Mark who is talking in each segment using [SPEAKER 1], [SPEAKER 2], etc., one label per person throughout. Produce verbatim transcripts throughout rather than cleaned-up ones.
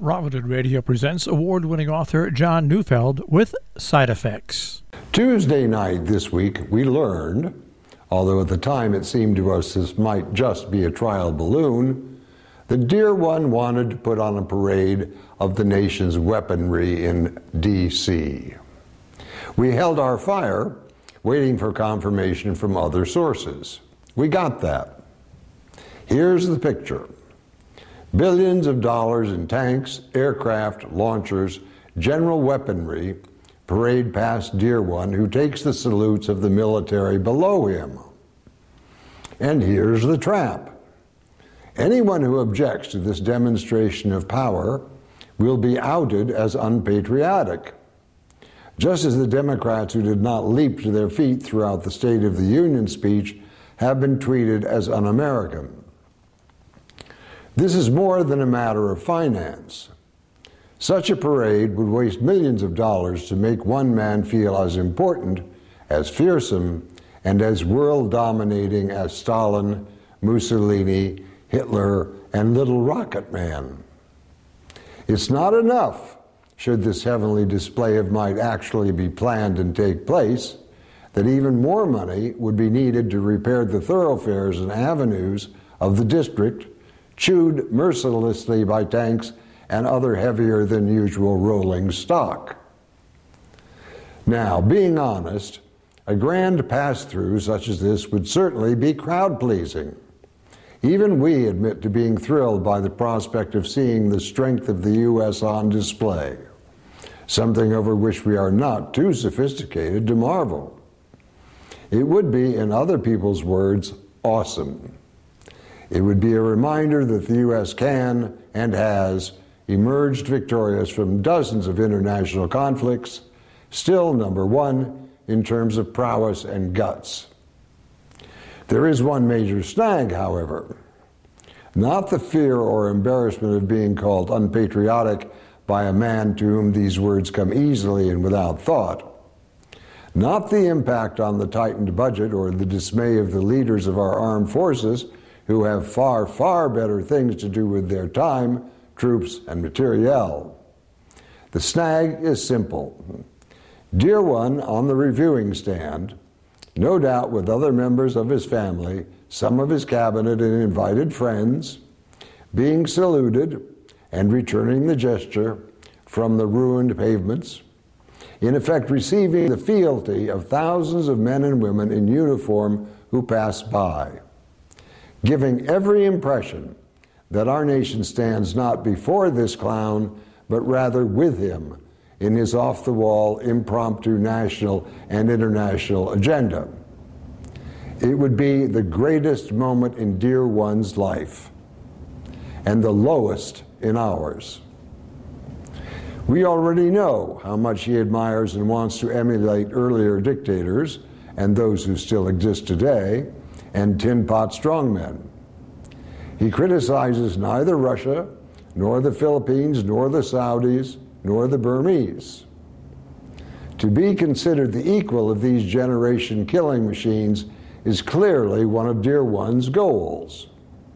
[SPEAKER 1] Robinhood Radio presents award-winning author John Neufeld with Side Effects.
[SPEAKER 2] Tuesday night this week, we learned, although at the time it seemed to us this might just be a trial balloon, that Dear One wanted to put on a parade of the nation's weaponry in D C We held our fire, waiting for confirmation from other sources. We got that. Here's the picture. Billions of dollars in tanks, aircraft, launchers, general weaponry parade past Dear One, who takes the salutes of the military below him. And here's the trap. Anyone who objects to this demonstration of power will be outed as unpatriotic, just as the Democrats who did not leap to their feet throughout the State of the Union speech have been treated as un-American. This is more than a matter of finance. Such a parade would waste millions of dollars to make one man feel as important, as fearsome, and as world-dominating as Stalin, Mussolini, Hitler, and Little Rocket Man. It's not enough, should this heavenly display of might actually be planned and take place, that even more money would be needed to repair the thoroughfares and avenues of the district, chewed mercilessly by tanks and other heavier than usual rolling stock. Now, being honest, a grand pass-through such as this would certainly be crowd-pleasing. Even we admit to being thrilled by the prospect of seeing the strength of the U S on display, something over which we are not too sophisticated to marvel. It would be, in other people's words, awesome. It would be a reminder that the U S can, and has, emerged victorious from dozens of international conflicts, still number one in terms of prowess and guts. There is one major snag, however. Not the fear or embarrassment of being called unpatriotic by a man to whom these words come easily and without thought. Not the impact on the tightened budget or the dismay of the leaders of our armed forces, who have far, far better things to do with their time, troops, and materiel. The snag is simple. Dear One on the reviewing stand, no doubt with other members of his family, some of his cabinet and invited friends, being saluted and returning the gesture from the ruined pavements, in effect receiving the fealty of thousands of men and women in uniform who pass by, giving every impression that our nation stands not before this clown, but rather with him in his off-the-wall, impromptu national and international agenda. It would be the greatest moment in Dear One's life, and the lowest in ours. We already know how much he admires and wants to emulate earlier dictators, and those who still exist today, and tin pot strongmen. He criticizes neither Russia, nor the Philippines, nor the Saudis, nor the Burmese. To be considered the equal of these generation killing machines is clearly one of Dear One's goals.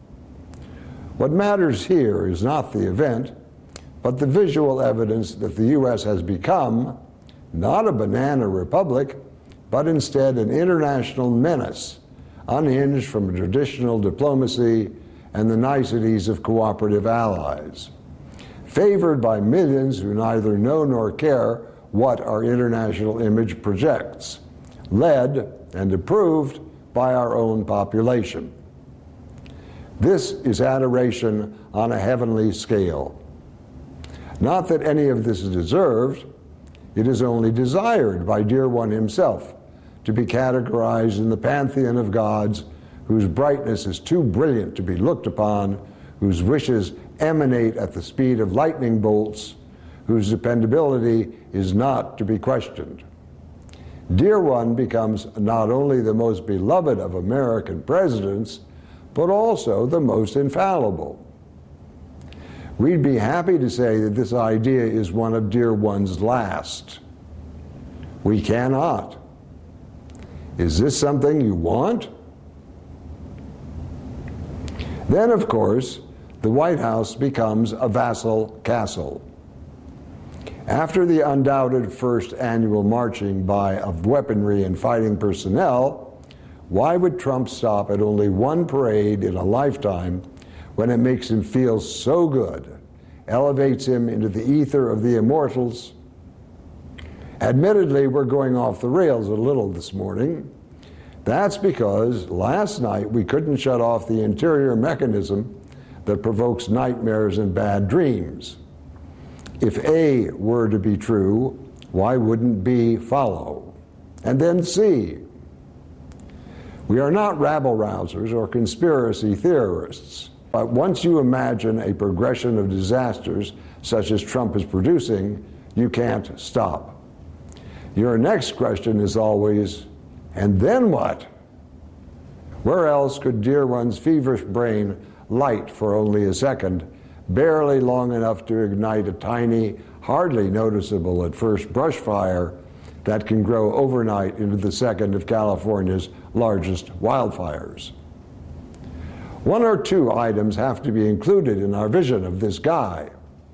[SPEAKER 2] What matters here is not the event, but the visual evidence that the U S has become not a banana republic, but instead an international menace, unhinged from traditional diplomacy and the niceties of cooperative allies, favored by millions who neither know nor care what our international image projects, led and approved by our own population. This is adoration on a heavenly scale. Not that any of this is deserved, it is only desired by Dear One himself to be categorized in the pantheon of gods whose brightness is too brilliant to be looked upon, whose wishes emanate at the speed of lightning bolts, whose dependability is not to be questioned. Dear One becomes not only the most beloved of American presidents, but also the most infallible. We'd be happy to say that this idea is one of Dear One's last. We cannot. Is this something you want? Then, of course, the White House becomes a vassal castle. After the undoubted first annual marching by of weaponry and fighting personnel, why would Trump stop at only one parade in a lifetime when it makes him feel so good, elevates him into the ether of the immortals? Admittedly, we're going off the rails a little this morning. That's because last night we couldn't shut off the interior mechanism that provokes nightmares and bad dreams. If A were to be true, why wouldn't B follow? And then C. We are not rabble-rousers or conspiracy theorists, but once you imagine a progression of disasters such as Trump is producing, you can't stop. Your next question is always, and then what? Where else could Dear One's feverish brain light for only a second, barely long enough to ignite a tiny, hardly noticeable at first brush fire that can grow overnight into the second of California's largest wildfires? One or two items have to be included in our vision of this guy.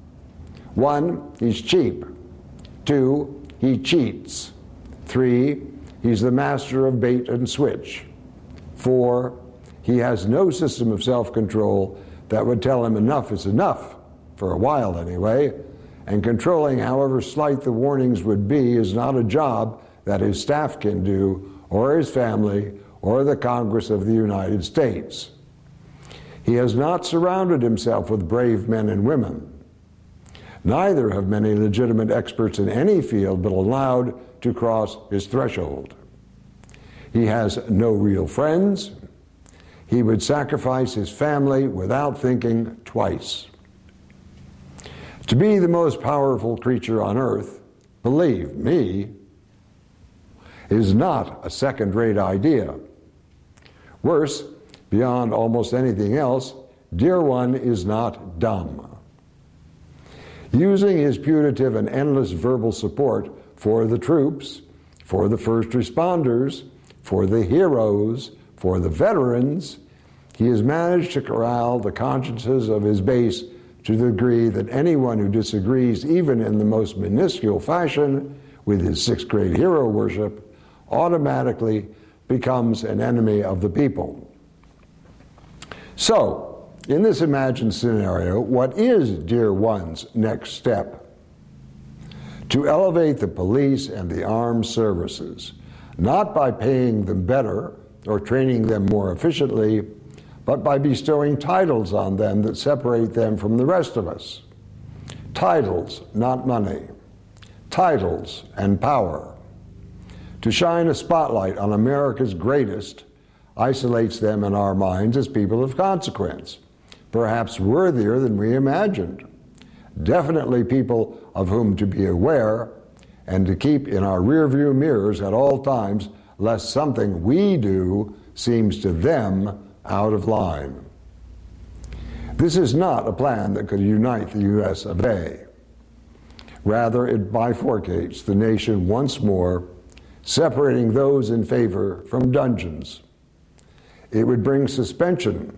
[SPEAKER 2] One, he's cheap. Two, he cheats. Three, he's the master of bait and switch. Four, he has no system of self-control that would tell him enough is enough, for a while anyway, and controlling however slight the warnings would be is not a job that his staff can do, or his family, or the Congress of the United States. He has not surrounded himself with brave men and women. Neither have many legitimate experts in any field been allowed to cross his threshold. He has no real friends. He would sacrifice his family without thinking twice. To be the most powerful creature on earth, believe me, is not a second-rate idea. Worse, beyond almost anything else, Dear One is not dumb. Using his putative and endless verbal support for the troops, for the first responders, for the heroes, for the veterans, he has managed to corral the consciences of his base to the degree that anyone who disagrees, even in the most minuscule fashion, with his sixth grade hero worship, automatically becomes an enemy of the people. So, in this imagined scenario, what is Dear One's next step? To elevate the police and the armed services, not by paying them better or training them more efficiently, but by bestowing titles on them that separate them from the rest of us. Titles, not money. Titles and power. To shine a spotlight on America's greatest isolates them in our minds as people of consequence, perhaps worthier than we imagined. Definitely people of whom to be aware and to keep in our rearview mirrors at all times, lest something we do seems to them out of line. This is not a plan that could unite the U S of A. Rather, it bifurcates the nation once more, separating those in favor from dungeons. It would bring suspension.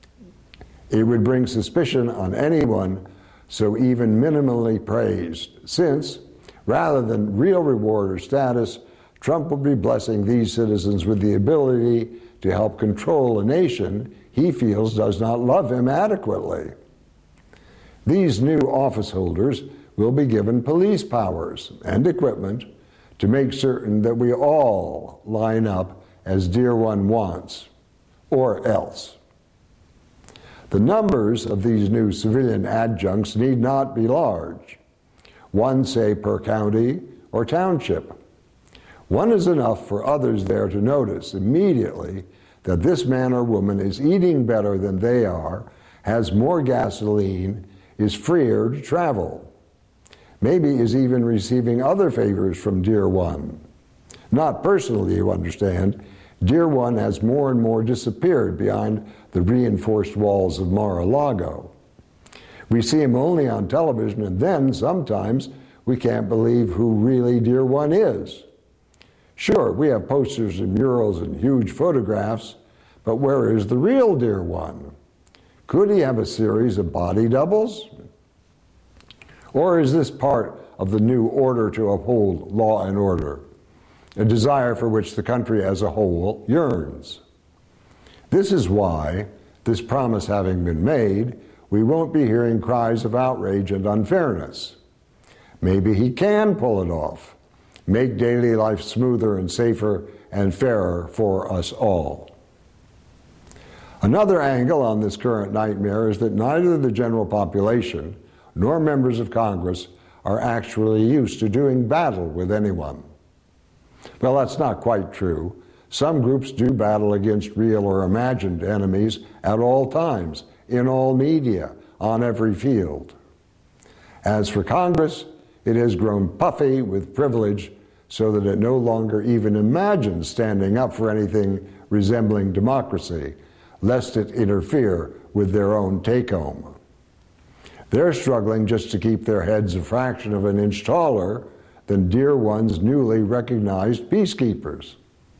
[SPEAKER 2] It would bring suspicion on anyone so even minimally praised, since, rather than real reward or status, Trump would be blessing these citizens with the ability to help control a nation he feels does not love him adequately. These new office holders will be given police powers and equipment to make certain that we all line up as Dear One wants, or else. The numbers of these new civilian adjuncts need not be large. One, say, per county or township. One is enough for others there to notice immediately that this man or woman is eating better than they are, has more gasoline, is freer to travel. Maybe is even receiving other favors from Dear One. Not personally, you understand. Dear One has more and more disappeared behind the reinforced walls of Mar-a-Lago. We see him only on television, and then sometimes we can't believe who really Dear One is. Sure, we have posters and murals and huge photographs, but where is the real Dear One? Could he have a series of body doubles? Or is this part of the new order to uphold law and order, a desire for which the country as a whole yearns? This is why, this promise having been made, we won't be hearing cries of outrage and unfairness. Maybe he can pull it off, make daily life smoother and safer and fairer for us all. Another angle on this current nightmare is that neither the general population nor members of Congress are actually used to doing battle with anyone. Well, that's not quite true. Some groups do battle against real or imagined enemies at all times, in all media, on every field. As for Congress, it has grown puffy with privilege so that it no longer even imagines standing up for anything resembling democracy, lest it interfere with their own take-home. They're struggling just to keep their heads a fraction of an inch taller than dear one's newly recognized peacekeepers.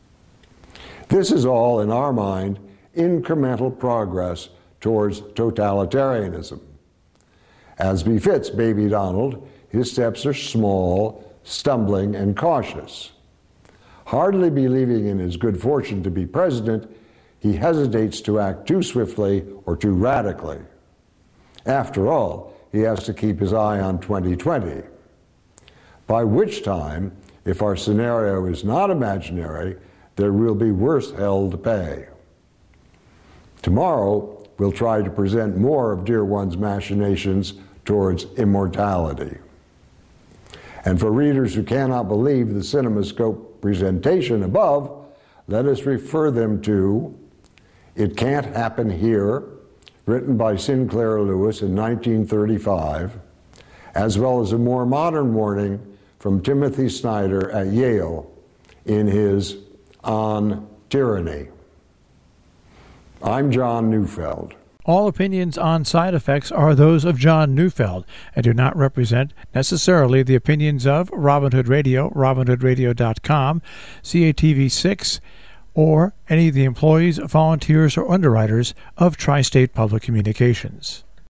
[SPEAKER 2] This is all, in our mind, incremental progress towards totalitarianism. As befits Baby Donald, his steps are small, stumbling, and cautious. Hardly believing in his good fortune to be president, he hesitates to act too swiftly or too radically. After all, he has to keep his eye on twenty twenty, by which time, if our scenario is not imaginary, there will be worse hell to pay. Tomorrow, we'll try to present more of Dear One's machinations towards immortality. And for readers who cannot believe the CinemaScope presentation above, let us refer them to It Can't Happen Here, written by Sinclair Lewis in nineteen thirty-five, as well as a more modern warning from Timothy Snyder at Yale in his On Tyranny. I'm John Neufeld.
[SPEAKER 1] All opinions on side effects are those of John Neufeld and do not represent necessarily the opinions of Robin Hood Radio, robin hood radio dot com, C A T V six, or any of the employees, volunteers, or underwriters of Tri-State Public Communications.